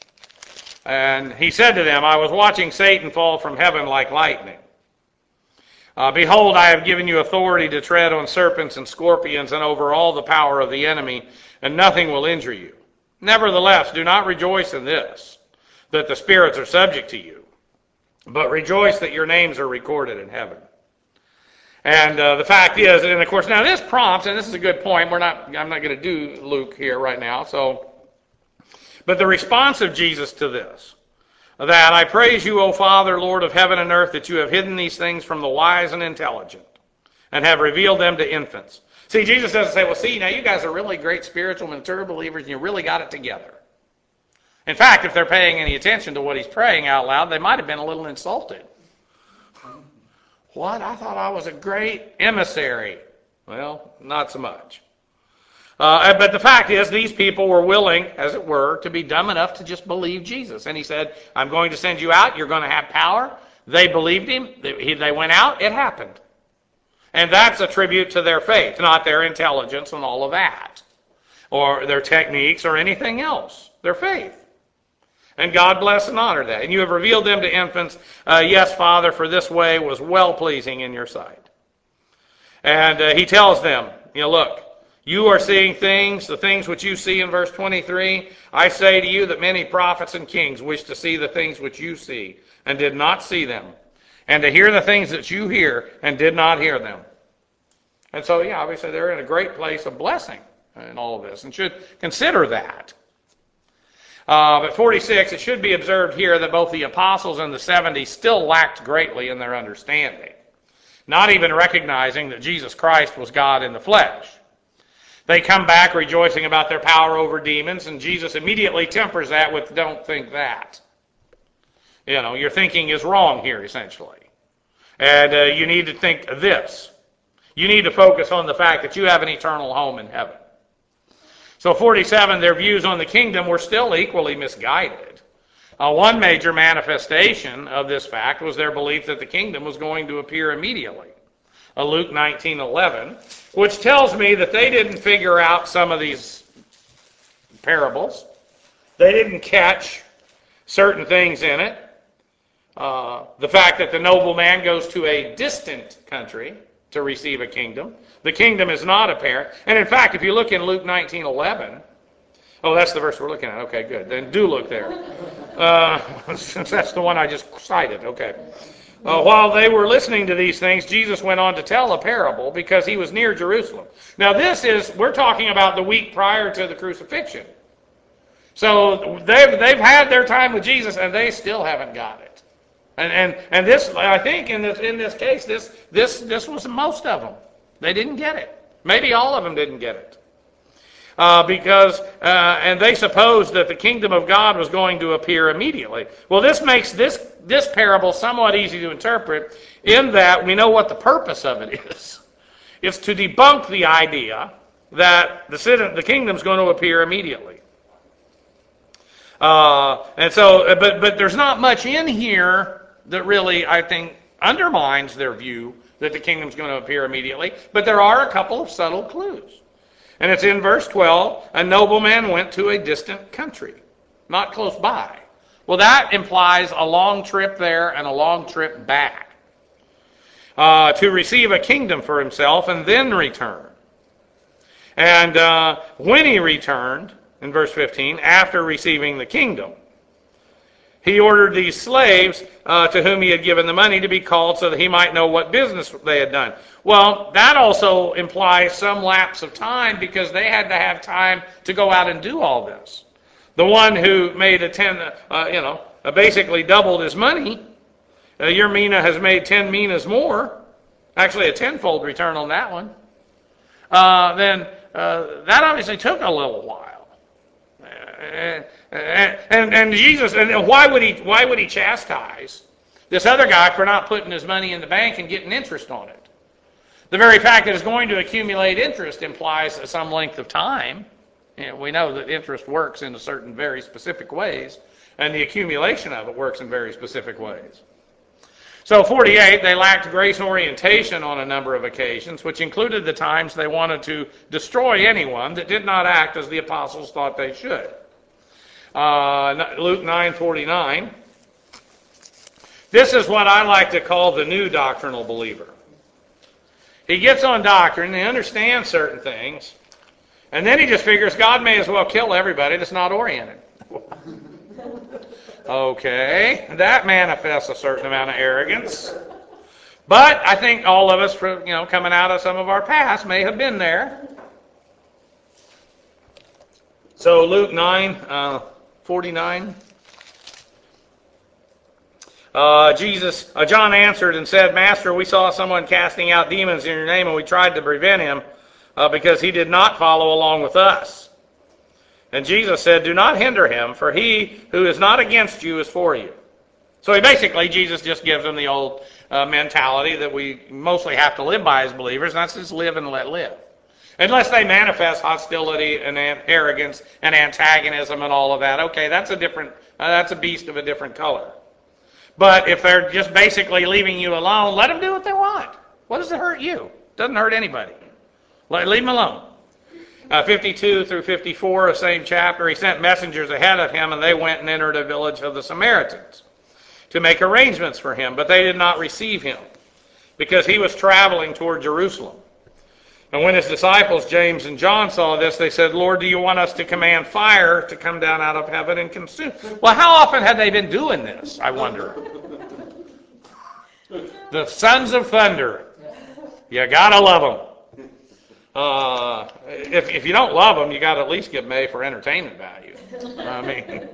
A: And he said to them, I was watching Satan fall from heaven like lightning. Uh, Behold, I have given you authority to tread on serpents and scorpions and over all the power of the enemy, and nothing will injure you. Nevertheless, do not rejoice in this, that the spirits are subject to you, but rejoice that your names are recorded in heaven. And uh, the fact is, and of course, now this prompts, and this is a good point, we're not, I'm not going to do Luke here right now, so, but the response of Jesus to this, that I praise you, O Father, Lord of heaven and earth, that you have hidden these things from the wise and intelligent, and have revealed them to infants. See, Jesus doesn't say, well, see, now you guys are really great spiritual, mature believers, and you really got it together. In fact, if they're paying any attention to what he's praying out loud, they might have been a little insulted. What? I thought I was a great emissary. Well, not so much. Uh, but the fact is, these people were willing, as it were, to be dumb enough to just believe Jesus. And he said, I'm going to send you out. You're going to have power. They believed him. They, they went out. It happened. And that's a tribute to their faith, not their intelligence and all of that, or their techniques or anything else. Their faith. And God bless and honor that. And you have revealed them to infants. Uh, yes, Father, for this way was well-pleasing in your sight. And uh, he tells them, you know, look, you are seeing things, the things which you see in verse twenty-three. I say to you that many prophets and kings wish to see the things which you see and did not see them, and to hear the things that you hear and did not hear them. And so, yeah, obviously they're in a great place of blessing in all of this and should consider that. Uh, but forty-six, it should be observed here that both the apostles and the seventy still lacked greatly in their understanding, not even recognizing that Jesus Christ was God in the flesh. They come back rejoicing about their power over demons, and Jesus immediately tempers that with, don't think that. You know, your thinking is wrong here, essentially. And uh, you need to think this. You need to focus on the fact that you have an eternal home in heaven. So forty-seven, their views on the kingdom were still equally misguided. Uh, one major manifestation of this fact was their belief that the kingdom was going to appear immediately. Uh, Luke nineteen eleven, which tells me that they didn't figure out some of these parables. They didn't catch certain things in it. Uh, the fact that the nobleman goes to a distant country to receive a kingdom. The kingdom is not apparent. And in fact, if you look in Luke nineteen eleven, oh, that's the verse we're looking at. Okay, good. Then do look there. Uh, since that's the one I just cited. Okay. Uh, while they were listening to these things, Jesus went on to tell a parable because he was near Jerusalem. Now this is, we're talking about the week prior to the crucifixion. So they've, they've had their time with Jesus and they still haven't got it. And and and this, I think, in this in this case, this this this was most of them. They didn't get it. Maybe all of them didn't get it. Uh, because, uh, and they supposed that the kingdom of God was going to appear immediately. Well, this makes this, this parable somewhat easy to interpret in that we know what the purpose of it is. It's to debunk the idea that the, the kingdom is going to appear immediately. Uh, and so, but, but there's not much in here that really, I think, undermines their view that the kingdom is going to appear immediately. But there are a couple of subtle clues. And it's in verse twelve, a nobleman went to a distant country, not close by. Well, that implies a long trip there and a long trip back, uh, to receive a kingdom for himself and then return. And uh, when he returned, in verse fifteen, after receiving the kingdom, he ordered these slaves uh, to whom he had given the money to be called so that he might know what business they had done. Well, that also implies some lapse of time because they had to have time to go out and do all this. The one who made a ten, uh, you know, uh, basically doubled his money, uh, your mina has made ten minas more, actually a tenfold return on that one, uh, then uh, that obviously took a little while. And, and, and Jesus, and why would he? Why would he chastise this other guy for not putting his money in the bank and getting interest on it? The very fact that it's going to accumulate interest implies some length of time. You know, we know that interest works in a certain very specific ways, and the accumulation of it works in very specific ways. So forty-eight, they lacked grace orientation on a number of occasions, which included the times they wanted to destroy anyone that did not act as the apostles thought they should. Uh, Luke nine forty-nine. This is what I like to call the new doctrinal believer. He gets on doctrine, he understands certain things, and then he just figures God may as well kill everybody that's not oriented. Okay, that manifests a certain amount of arrogance. But I think all of us, for, you know, coming out of some of our past, may have been there. So Luke nine uh, forty-nine. Uh, Jesus, uh, John answered and said, Master, we saw someone casting out demons in your name, and we tried to prevent him uh, because he did not follow along with us. And Jesus said, do not hinder him, for he who is not against you is for you. So he basically, Jesus just gives them the old uh, mentality that we mostly have to live by as believers, and that's just live and let live. Unless they manifest hostility and arrogance and antagonism and all of that, okay, that's a different, uh, that's a beast of a different color. But if they're just basically leaving you alone, let them do what they want. What does it hurt you? Doesn't hurt anybody. Let, leave them alone. Uh, fifty-two through fifty-four, the same chapter, he sent messengers ahead of him, and they went and entered a village of the Samaritans to make arrangements for him, but they did not receive him because he was traveling toward Jerusalem. And when his disciples, James and John, saw this, they said, Lord, do you want us to command fire to come down out of heaven and consume? Well, how often had they been doing this, I wonder? The sons of thunder. You gotta love them. Uh, if, if you don't love them, you got to at least get May for entertainment value. I mean,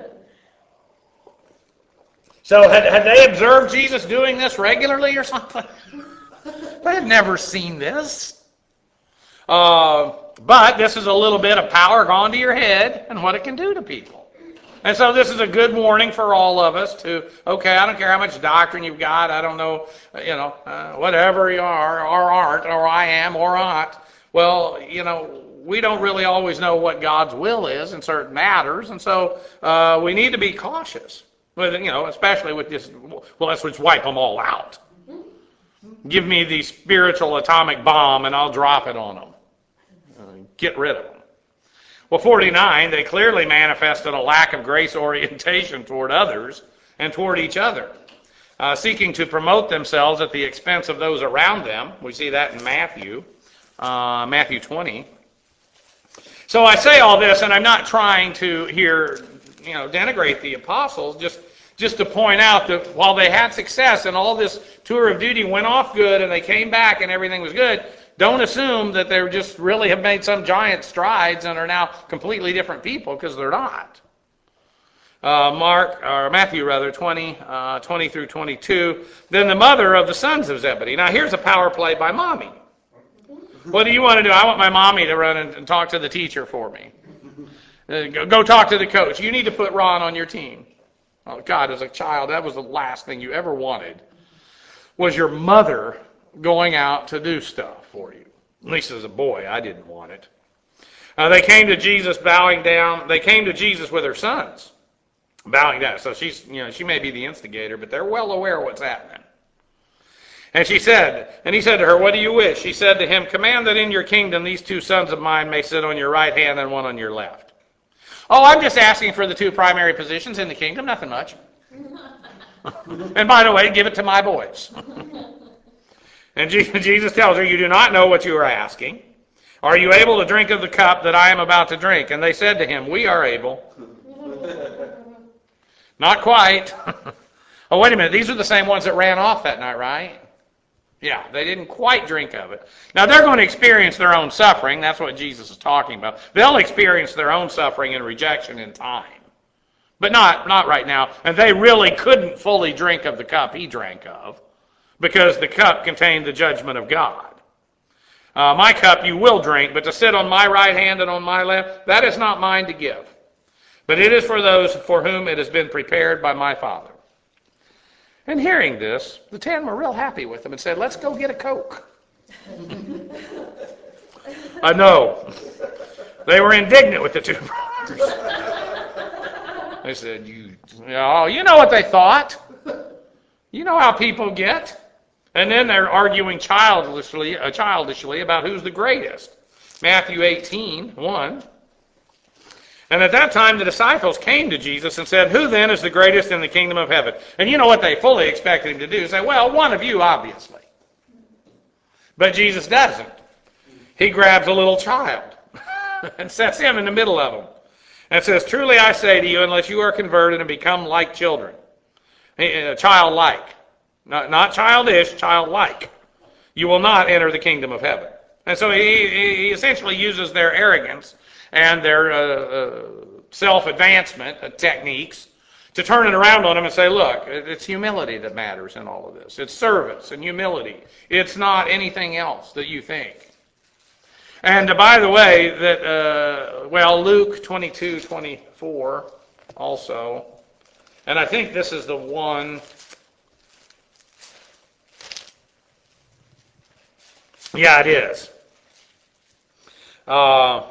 A: so had, had they observed Jesus doing this regularly or something? They had never seen this. Uh, but this is a little bit of power gone to your head and what it can do to people. And so this is a good warning for all of us to, okay, I don't care how much doctrine you've got, I don't know, you know, uh, whatever you are or aren't or I am or aren't. Well, you know, we don't really always know what God's will is in certain matters, and so uh, we need to be cautious. With, you know, especially with this, well, let's just wipe them all out. Give me the spiritual atomic bomb, and I'll drop it on them. Uh, get rid of them. Well, forty-nine, they clearly manifested a lack of grace orientation toward others and toward each other, uh, seeking to promote themselves at the expense of those around them. We see that in Matthew. Uh, Matthew twenty. So I say all this, and I'm not trying to here, you know, denigrate the apostles, just just to point out that while they had success and all this tour of duty went off good and they came back and everything was good, don't assume that they just really have made some giant strides and are now completely different people, because they're not. uh, Mark, or Matthew rather, twenty, uh, twenty through twenty-two. Then the mother of the sons of Zebedee. Now here's a power play by mommy. What do you want to do? I want my mommy to run and talk to the teacher for me. Uh, go, go talk to the coach. You need to put Ron on your team. Oh, God, as a child, that was the last thing you ever wanted, was your mother going out to do stuff for you. At least as a boy, I didn't want it. Uh, they came to Jesus bowing down. They came to Jesus with her sons, bowing down. So she's, you know, she may be the instigator, but they're well aware of what's happening. And she said, and he said to her, what do you wish? She said to him, command that in your kingdom these two sons of mine may sit on your right hand and one on your left. Oh, I'm just asking for the two primary positions in the kingdom, nothing much. And by the way, give it to my boys. And Jesus tells her, you do not know what you are asking. Are you able to drink of the cup that I am about to drink? And they said to him, we are able. Not quite. Oh, wait a minute. These are the same ones that ran off that night, right? Yeah, they didn't quite drink of it. Now, they're going to experience their own suffering. That's what Jesus is talking about. They'll experience their own suffering and rejection in time. But not, not right now. And they really couldn't fully drink of the cup he drank of, because the cup contained the judgment of God. Uh, my cup you will drink, but to sit on my right hand and on my left, that is not mine to give. But it is for those for whom it has been prepared by my Father. And hearing this, the ten were real happy with him and said, let's go get a Coke. I know. They were indignant with the two brothers. They said, you, oh, you know what they thought. You know how people get. And then they're arguing childishly, uh, childishly about who's the greatest. Matthew eighteen, one. And at that time the disciples came to Jesus and said, who then is the greatest in the kingdom of heaven? And you know what they fully expected him to do? Say, well, one of you, obviously. But Jesus doesn't. He grabs a little child and sets him in the middle of them. And says, truly I say to you, unless you are converted and become like children, childlike, not, not childish, childlike, you will not enter the kingdom of heaven. And so he, he essentially uses their arrogance and their uh, uh, self-advancement uh, techniques to turn it around on them and say, look, it's humility that matters in all of this. It's service and humility. It's not anything else that you think. And uh, by the way, that uh, well, Luke twenty-two twenty-four also, and I think this is the one. Yeah, it is. Uh,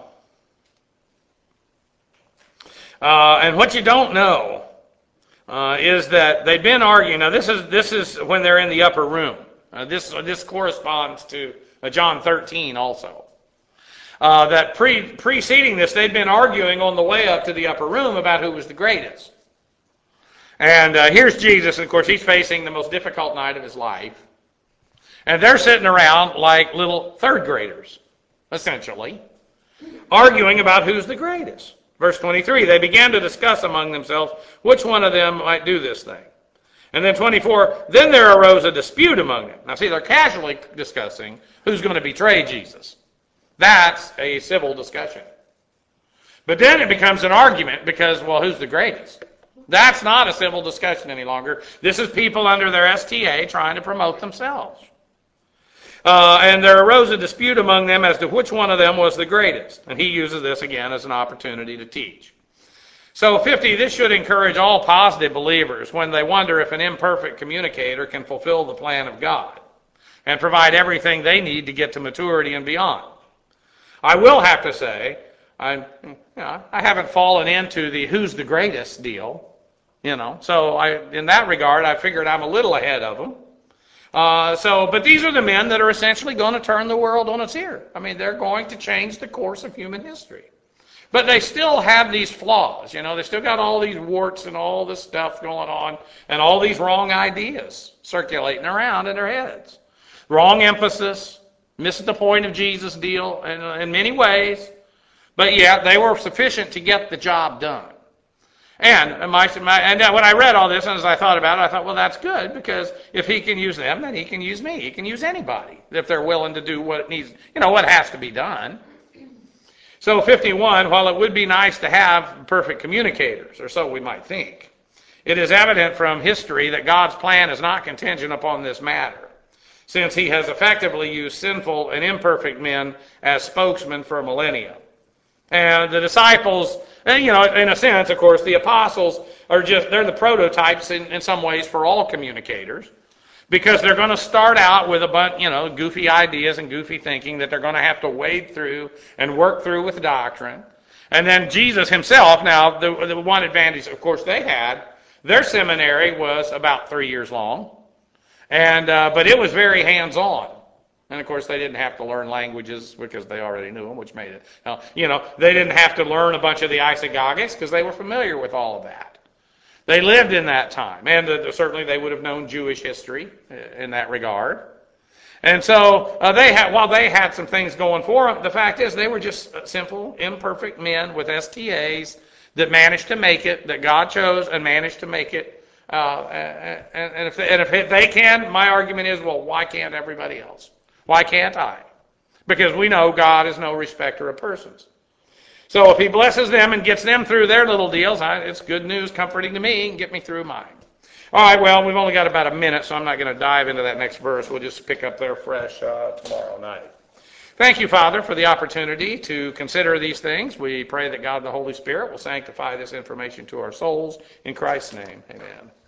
A: uh, and what you don't know uh, is that they've been arguing. Now, this is this is when they're in the upper room. Uh, this this corresponds to uh, John thirteen also. Uh, that pre, preceding this, they'd been arguing on the way up to the upper room about who was the greatest. And uh, here's Jesus, and of course he's facing the most difficult night of his life. And they're sitting around like little third graders, essentially, arguing about who's the greatest. Verse twenty-three, they began to discuss among themselves which one of them might do this thing. And then twenty-four, then there arose a dispute among them. Now see, they're casually discussing who's going to betray Jesus. That's a civil discussion. But then it becomes an argument because, well, who's the greatest? That's not a civil discussion any longer. This is people under their S T A trying to promote themselves. Uh, and there arose a dispute among them as to which one of them was the greatest. And he uses this again as an opportunity to teach. So fifty, this should encourage all positive believers when they wonder if an imperfect communicator can fulfill the plan of God and provide everything they need to get to maturity and beyond. I will have to say, I, you know, I haven't fallen into the who's the greatest deal, you know. So I, in that regard, I figured I'm a little ahead of them. Uh, so, but these are the men that are essentially going to turn the world on its ear. I mean, they're going to change the course of human history. But they still have these flaws, you know. They still got all these warts and all this stuff going on and all these wrong ideas circulating around in their heads. Wrong emphasis. Missed the point of Jesus' deal in, in many ways, but yet they were sufficient to get the job done. And my, my, and when I read all this, and as I thought about it, I thought, well, that's good, because if he can use them, then he can use me. He can use anybody if they're willing to do what it needs, you know, what has to be done. So fifty-one, while it would be nice to have perfect communicators, or so we might think, it is evident from history that God's plan is not contingent upon this matter, since he has effectively used sinful and imperfect men as spokesmen for millennia. And the disciples, and, you know, in a sense, of course, the apostles are just, they're the prototypes in, in some ways for all communicators, because they're going to start out with a bunch, you know, goofy ideas and goofy thinking that they're going to have to wade through and work through with doctrine. And then Jesus himself, now, the, the one advantage, of course, they had, their seminary was about three years long, and uh, but it was very hands-on. And, of course, they didn't have to learn languages because they already knew them, which made it, you know, they didn't have to learn a bunch of the isagogics because they were familiar with all of that. They lived in that time, and uh, certainly they would have known Jewish history in that regard. And so uh, they had, while they had some things going for them, the fact is they were just simple, imperfect men with S T As that managed to make it, that God chose and managed to make it. Uh, and, and, if they, and if they can, my argument is, well, why can't everybody else? Why can't I? Because we know God is no respecter of persons. So if he blesses them and gets them through their little deals, I, it's good news, comforting to me, and get me through mine. All right, well, we've only got about a minute, so I'm not going to dive into that next verse. We'll just pick up there fresh uh, tomorrow night. Thank you, Father, for the opportunity to consider these things. We pray that God the Holy Spirit will sanctify this information to our souls. In Christ's name, amen.